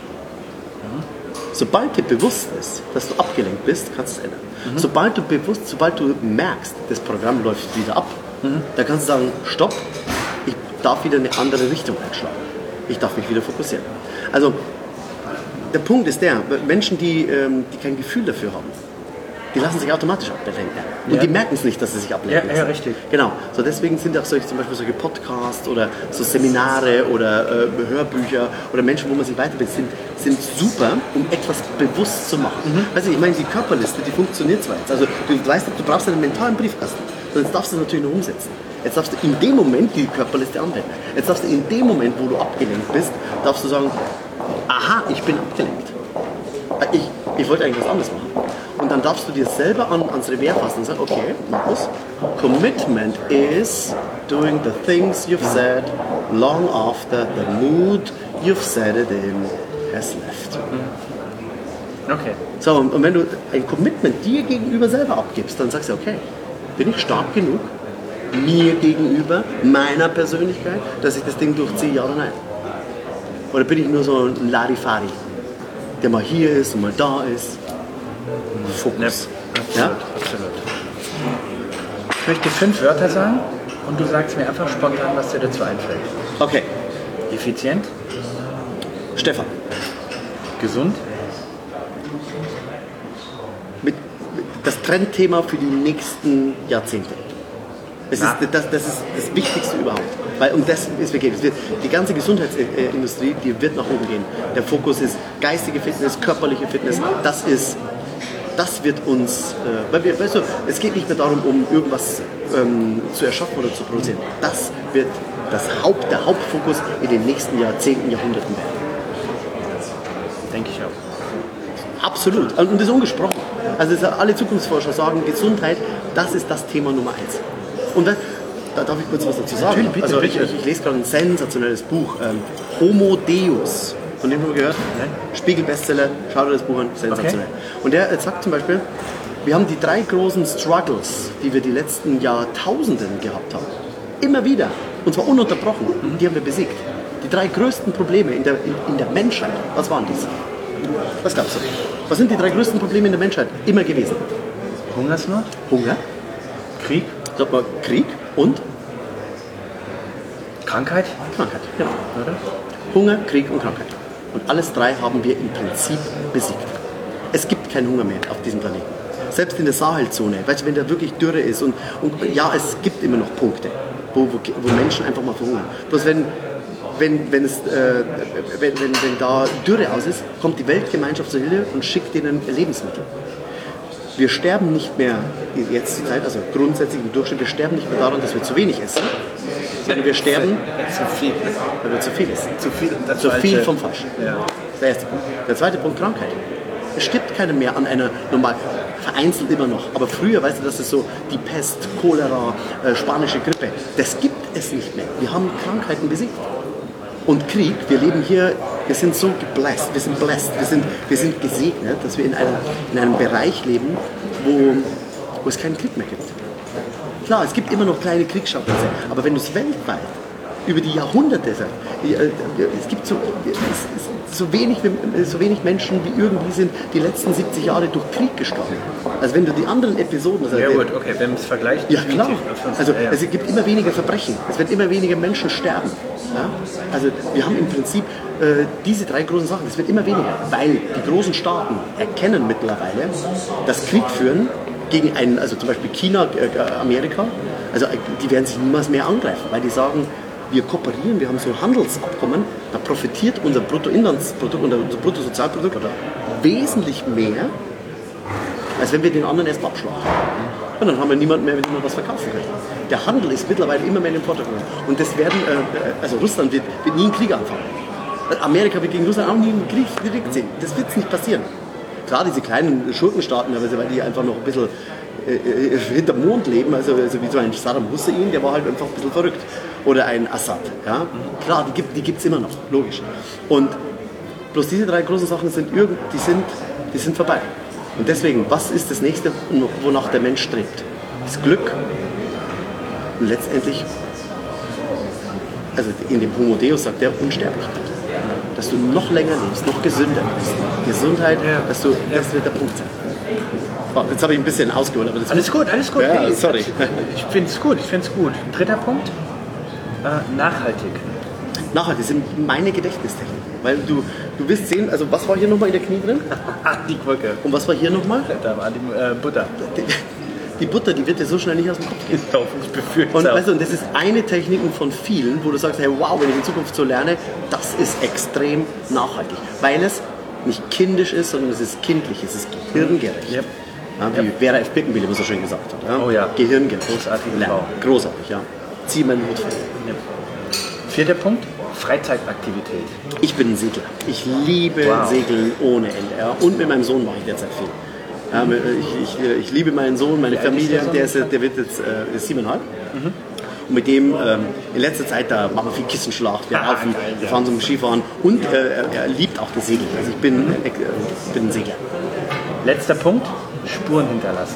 Sobald dir bewusst ist, dass du abgelenkt bist, kannst du es ändern. Mhm. Sobald du bewusst, sobald du merkst, das Programm läuft wieder ab, mhm. dann kannst du sagen, stopp, ich darf wieder eine andere Richtung einschlagen. Ich darf mich wieder fokussieren. Also der Punkt ist der, Menschen, die, ähm, die kein Gefühl dafür haben, die lassen sich automatisch ablenken. Und Ja. die merken es nicht, dass sie sich ablenken Ja, ja, lassen. richtig. Genau. So deswegen sind auch solche, zum Beispiel solche Podcasts oder so Seminare oder äh, Hörbücher oder Menschen, wo man sich weiterbildet, sind, sind super, um etwas bewusst zu machen. Mhm. Weißt du, ich meine, die Körperliste, die funktioniert zwar jetzt. Also du weißt, du brauchst einen mentalen Briefkasten. Und jetzt darfst du es natürlich noch umsetzen. Jetzt darfst du in dem Moment die Körperliste anwenden. Jetzt darfst du in dem Moment, wo du abgelenkt bist, darfst du sagen, aha, ich bin abgelenkt. Ich, ich wollte eigentlich was anderes machen. Und dann darfst du dir selber an, ans Revers fassen und sagen, okay, Markus, Commitment is doing the things you've said long after the mood you've said it in has left. Okay. So, und, und wenn du ein Commitment dir gegenüber selber abgibst, dann sagst du, okay, bin ich stark genug, mir gegenüber, meiner Persönlichkeit, dass ich das Ding durchziehe, ja oder nein? Oder bin ich nur so ein Larifari, der mal hier ist und mal da ist? Fokus. Ja, absolut, absolut. Ich möchte fünf Wörter sagen und du sagst mir einfach spontan, was dir dazu einfällt. Okay, Effizient, Stefan. gesund, Mit, mit das Trendthema für die nächsten Jahrzehnte. Das ist das, das ist das Wichtigste überhaupt. Weil um das ist wirklich, es wird, die ganze Gesundheitsindustrie, die wird nach oben gehen. Der Fokus ist geistige Fitness, körperliche Fitness. Das ist, das wird uns, äh, weil wir, weißt du, es geht nicht mehr darum, um irgendwas ähm, zu erschaffen oder zu produzieren. Das wird das Haupt, der Hauptfokus in den nächsten Jahrzehnten, Jahrhunderten werden. denke ich auch. Absolut. Und das ist ungesprochen. Also das, alle Zukunftsforscher sagen, Gesundheit, das ist das Thema Nummer eins. Und das, da darf ich kurz was dazu sagen. Natürlich, bitte, also ich, bitte. ich, ich lese gerade ein sensationelles Buch, ähm, Homo Deus. Von dem haben wir gehört? Nein. Spiegel-Bestseller, schau dir das Buch an, sensationell. Okay. Und der sagt zum Beispiel, wir haben die drei großen Struggles, die wir die letzten Jahrtausenden gehabt haben. Immer wieder. Und zwar ununterbrochen. Mhm. Die haben wir besiegt. Die drei größten Probleme in der, in, in der Menschheit, was waren dies? Was glaubst du? Was sind die drei größten Probleme in der Menschheit immer gewesen? Hungersnot, Hunger, Krieg, sag mal Krieg und Krankheit, Krankheit. Genau. oder? Hunger, Krieg und Krankheit. Und alles drei haben wir im Prinzip besiegt. Es gibt keinen Hunger mehr auf diesem Planeten. Selbst in der Sahelzone, weißt du, wenn da wirklich Dürre ist und, und ja, es gibt immer noch Punkte, wo, wo, wo Menschen einfach mal verhungern. Bloß wenn, wenn, wenn, es, äh, wenn, wenn, wenn da Dürre aus ist, kommt die Weltgemeinschaft zur Hilfe und schickt denen Lebensmittel. Wir sterben nicht mehr, jetzt die Zeit, also grundsätzlich im Durchschnitt, wir sterben nicht mehr daran, dass wir zu wenig essen, sondern wir sterben, Zu viel. weil wir zu viel essen. Zu viel, das Zu viel Falsche. vom Falschen. Ja. Das ist der erste Punkt. Der zweite Punkt, Krankheit. Es stirbt keiner mehr an einer normal, vereinzelt immer noch. Aber früher, weißt du, das ist so die Pest, Cholera, äh, spanische Grippe. Das gibt es nicht mehr. Wir haben Krankheiten besiegt. Und Krieg, wir leben hier, wir sind so gebläst, wir sind blessed, wir sind, wir sind gesegnet, dass wir in, einer, in einem Bereich leben, wo, wo es keinen Krieg mehr gibt. Klar, es gibt immer noch kleine Kriegsschauplätze, aber wenn du es weltweit über die Jahrhunderte sagst, es gibt so, so, wenig, so wenig Menschen wie irgendwie sind die letzten siebzig Jahre durch Krieg gestorben. Also wenn du die anderen Episoden... Also Ja gut, okay, wenn man es vergleicht... ja klar, also ja, ja. es gibt immer weniger Verbrechen, es werden immer weniger Menschen sterben. Ja? Also wir haben im Prinzip äh, diese drei großen Sachen, es wird immer weniger, weil die großen Staaten erkennen mittlerweile, dass Krieg führen gegen einen, also zum Beispiel China, äh, Amerika, also die werden sich niemals mehr angreifen, weil die sagen, wir kooperieren, wir haben so Handelsabkommen, da profitiert unser Bruttoinlandsprodukt, unser Bruttosozialprodukt wesentlich mehr, als wenn wir den anderen erst abschlagen. Und dann haben wir niemanden mehr, mit dem wir was verkaufen können. Der Handel ist mittlerweile immer mehr im Vordergrund. Und das werden, äh, also Russland wird, wird nie einen Krieg anfangen. Amerika wird gegen Russland auch nie einen Krieg, Krieg ziehen. Das wird nicht passieren. Klar, diese kleinen Schurkenstaaten, weil die einfach noch ein bisschen äh, hinterm Mond leben, also, also wie so ein Saddam Hussein, der war halt einfach ein bisschen verrückt. Oder ein Assad. Ja? Klar, die gibt es die immer noch, logisch. Und bloß diese drei großen Sachen sind, irgend, die sind, die sind vorbei. Und deswegen, was ist das Nächste, wonach der Mensch strebt? Das Glück und letztendlich, also in dem Homo Deus sagt der Unsterblichkeit. Dass du noch länger lebst, noch gesünder bist. Gesundheit, dass du, das wird der Punkt sein. Oh, jetzt habe ich ein bisschen ausgeholt. Aber das alles gut, alles gut. Ja, Nee, sorry. Ich finde es gut, ich finde es gut. Dritter Punkt, äh, nachhaltig. Nachhaltig sind meine Gedächtnistechniken. Weil du, du wirst sehen, also was war hier nochmal in der Knie drin? Die Brücke. Und was war hier nochmal? Da war die äh, Butter. Die, die Butter, die wird dir so schnell nicht aus dem Kopf gehen. Ich befürchte Und, auch. weißt du, und das ist eine Technik von vielen, wo du sagst, hey, wow, wenn ich in Zukunft so lerne, das ist extrem nachhaltig. Weil es nicht kindisch ist, sondern es ist kindlich, es ist gehirngerecht. Yep. Ja, wie yep. Vera F. Birkenbiel immer so schön gesagt hat. Ja? Oh ja. Gehirngerecht. Großartige lernen. Frau. Großartig, ja. Zieh meinen Hut vor. Yep. Vierter Punkt, Freizeitaktivität. Ich bin ein Segler. Ich liebe Wow. Segeln ohne Ende. Ja. Und mit meinem Sohn mache ich derzeit viel. Ja, ich, ich, ich liebe meinen Sohn, meine Familie. Der, ist, der wird jetzt äh, ist siebeneinhalb. Mhm. Und mit dem ähm, in letzter Zeit, da machen wir viel Kissenschlacht, wir Ah, laufen, geil, wir ja. fahren zum Skifahren. Und äh, er liebt auch das Segeln. Also ich bin, äh, ich bin ein Segler. Letzter Punkt, Spuren hinterlassen.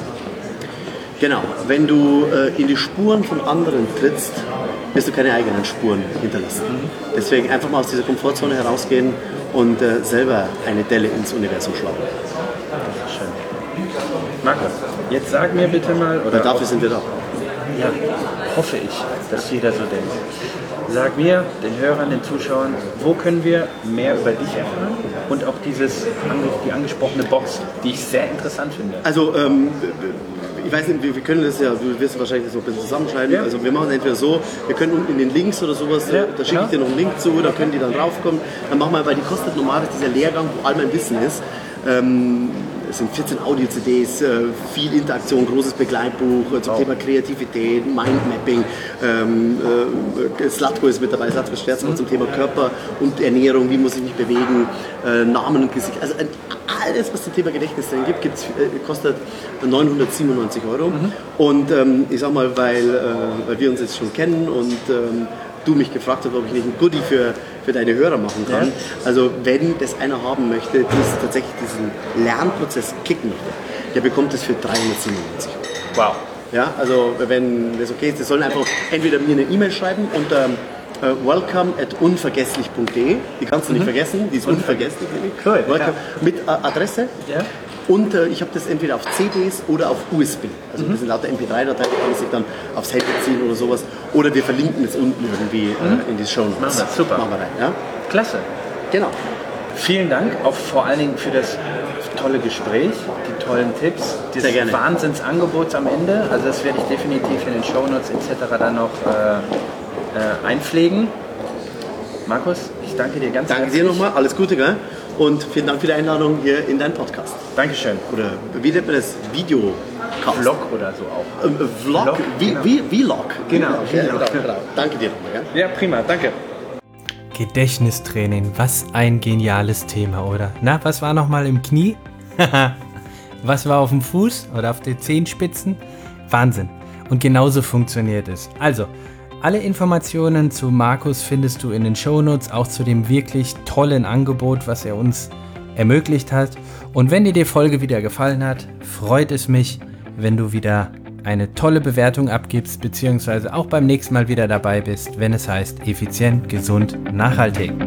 Genau. Wenn du äh, in die Spuren von anderen trittst, wirst du keine eigenen Spuren hinterlassen. Mhm. Deswegen einfach mal aus dieser Komfortzone herausgehen und äh, selber eine Delle ins Universum schlagen. Das ist schön. Markus, jetzt sag mir bitte mal, oder Und dafür sind wir da. ja, hoffe ich, dass jeder so denkt. Sag mir, den Hörern, den Zuschauern, wo können wir mehr über dich erfahren und auch dieses, die angesprochene Box, die ich sehr interessant finde. Also, ähm, ich weiß nicht, wir, wir können das ja, du wirst wahrscheinlich das noch ein bisschen zusammenschreiben. Ja. Also wir machen entweder so, wir können unten in den Links oder sowas, Ja, da schicke ich dir noch einen Link zu, da können die dann draufkommen. Dann machen wir, weil die kostet normal, dieser Lehrgang, wo all mein Wissen ist. Ähm, es sind vierzehn Audio-C Ds, äh, viel Interaktion, großes Begleitbuch äh, zum Wow. Thema Kreativität, Mindmapping. Ähm, äh, Slatko ist mit dabei, Slatko Schwerzmann mhm. zum Thema Körper und Ernährung, wie muss ich mich bewegen, äh, Namen und Gesicht. Also äh, alles, was zum Thema Gedächtnis drin gibt, gibt's, äh, kostet neunhundertsiebenundneunzig Euro. Mhm. Und ähm, ich sag mal, weil, äh, weil wir uns jetzt schon kennen und ähm, du mich gefragt hast, ob ich nicht ein Goodie für, für deine Hörer machen kann. Ja. Also wenn das einer haben möchte, die tatsächlich diesen Lernprozess kicken möchte, der bekommt es für dreihundertsiebenundneunzig Euro. Wow. Ja, also wenn das okay ist, die sollen einfach entweder mir eine E-Mail schreiben unter äh, welcome at unvergesslich punkt de. Die kannst du nicht mhm. vergessen, die ist unvergesslich. Cool. Welcome, Ja. mit äh, Adresse. Ja. Und äh, ich habe das entweder auf C Ds oder auf U S B. Also mhm. das sind lauter M P drei Dateien, die kann ich sich dann aufs Handy ziehen oder sowas. Oder wir verlinken es unten irgendwie mhm. äh, in die Shownotes. Machen wir, super. Machen wir rein, ja? Klasse. Genau. Vielen Dank auch vor allen Dingen für das tolle Gespräch, die tollen Tipps, dieses Wahnsinnsangebots am Ende. Also das werde ich definitiv in den Shownotes et cetera dann noch äh, äh, einpflegen. Markus, ich danke dir ganz Danke herzlich. dir nochmal, alles Gute, gell? Und vielen Dank für die Einladung hier in deinen Podcast. Dankeschön. Oder wie nennt man das? Video. Vlog oder so auch. Ähm, Vlog? Vlog, wie, genau. wie, Vlog. Genau, Ja, Vlog. genau, genau. Danke dir nochmal, gell? Ja, prima, danke. Gedächtnistraining, was ein geniales Thema, oder? Na, was war nochmal im Knie? Was war auf dem Fuß oder auf den Zehenspitzen? Wahnsinn. Und genauso funktioniert es. Also, alle Informationen zu Markus findest du in den Shownotes, auch zu dem wirklich tollen Angebot, was er uns ermöglicht hat. Und wenn dir die Folge wieder gefallen hat, freut es mich, wenn du wieder eine tolle Bewertung abgibst, beziehungsweise auch beim nächsten Mal wieder dabei bist, wenn es heißt effizient, gesund, nachhaltig.